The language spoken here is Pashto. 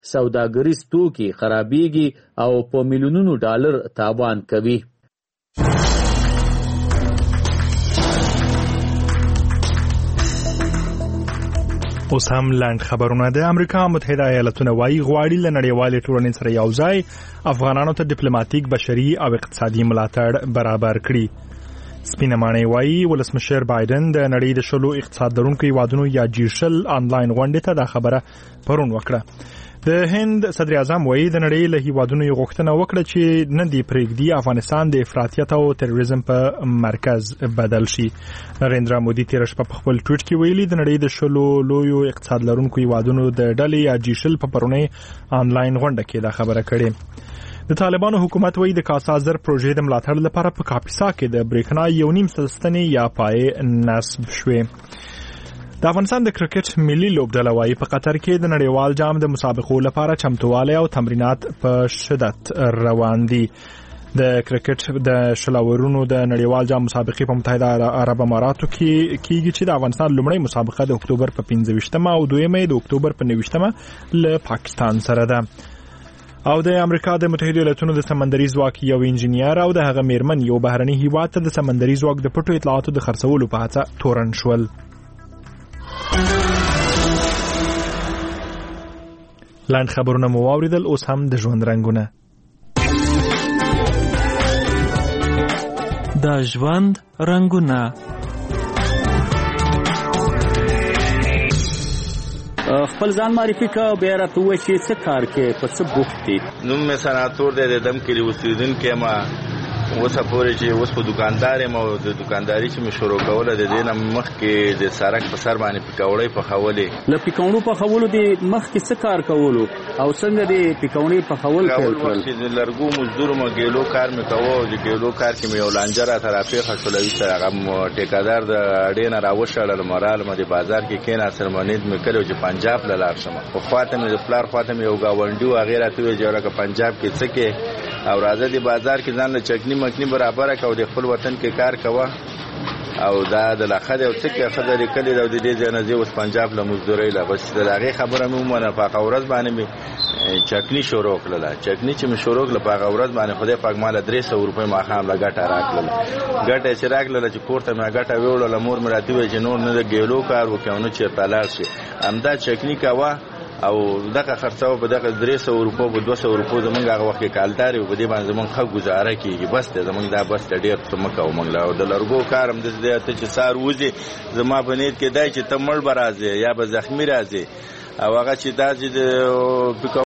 سوداګریز توکي خرابېږي او په میلیونونو ډالر تاوان کوي. اوس هم لاند خبرونه. د امریکا متحده ایالاتونه وايي غواړي له نړیوالې ټولنې سره یوځای افغانانو ته ډیپلوماټیک، بشري او اقتصادي ملاتړ برابر کړي. سپینه ماڼۍ وايي ولسمشر بایدن د نړۍ د 10 اقتصاد لرونکو هیوادونو یا G20 آنلاین غونډې ته دا خبره پرون وکړه. د هند صدر اعظم وايي د نړۍ له هیوادونو یو غوښتنه وکړه چې نه دی پرېږدي افغانستان د افراطیت او تروریزم په مرکز بدل شي. نریندرا مودي تیر شپه په خپل ټویټ کې ویلي د نړۍ د 10 لویو اقتصاد لرونکو هیوادونو د ډلې یا G20 په پرونی آنلاین غونډه کې دا خبره کړې. د طالبانو حکومت وايي د کاسا زر پروژې د ملاتړ لپاره په کاپیسا کې د بریښنا 1.5 سلستنې یا پای نصب شوې. د افغانستان د کرکټ ملي لوبډله وايي په قطر کې د نړیوال جام د مسابقو لپاره چمتووالی او تمرینات په شدت روان دي. د کرکټ د شلاورونو د نړیوال جام مسابقې په متحده عرب اماراتو کې کیږي چې د افغانستان لومړی مسابقه د اکتوبر په 15مه او دویمه د اکتوبر په 19مه له پاکستان سره ده. او د امریکا د متحده ایالاتونو د سمندري ځواک یو انجنیر او د هغه میرمن یو بهرني هیواد ته د سمندري ځواک د پټو اطلاعاتو د خرڅولو په هڅه تورن شول. لاند خبرونه مو واوریدل. اوس هم د ژوند رنگونه. د ژوند رنگونه. خپل ځان معرفي کا بیا راته وایي چې څه کار کې په څه بوخت دي. نوم مې سناتور دی، د دم کلي اوسېدونکی یم. اوسه پورې چې اوس په دکاندار یم او د دکانداري چې مې شروع کوله د دې نه مخکې د سړک په سر باندې پکوړې پخولې. له پکوړو پخولو د مخکې څه کار کولو او څنګه د پکوړې پخول کول؟ د لرګو مزدور مو ګیلو کار مې کوو. د ګیلو کار کې مې یو لانجه راته راپېښه شوله. وروسته هغه ټیکادار د اډې نه راوشړل. مراله مې د بازار کې کېناستم. نیت مې کړی چې پنجاب له لاړ شم. خو خواته مې د پلار خواته مې یو ګاونډي و هغې راته وویل چې لکه پنجاب کې څه کې او راځه د بازار کې ځان له چکني مکني برابره که او د خپل وطن کې کار کوه. او دا د لاخه دی او څه کې ښه درې کلي ده او د دې ځای نه ځې اوس پنجاب له مزدورۍ له. بس د هغې خبره مې ومنه. په هغه ورځ باندې مې چکني شروع کړله. چکني چې مې شروع کړله په هغه ورځ باندې خدای پاک ماله 300 روپۍ ماښام له ګټه راکړله. ګټه چې راکړله چې کور ته مې ګټه ویوړله. مور مې راته وویل چې نور نه د ګیلو کار وکړې او نه چېرته لاړ شي. همدا چکني کوه او دغه خرڅاو په دغه 300 روپو په 200 روپو زمونږ هغه وخت کې کالداري په دې باندې زمونږ ښه گزاره کیږي. بس ته زمونږ دا بس ته ډېر څه مه کوو. موږ له د لرګو کار هم داسې ته چې سهار وځې زما په نیت کې دی چې ته مړ به راځې یا به زخمي راځې او هغه چې دا چې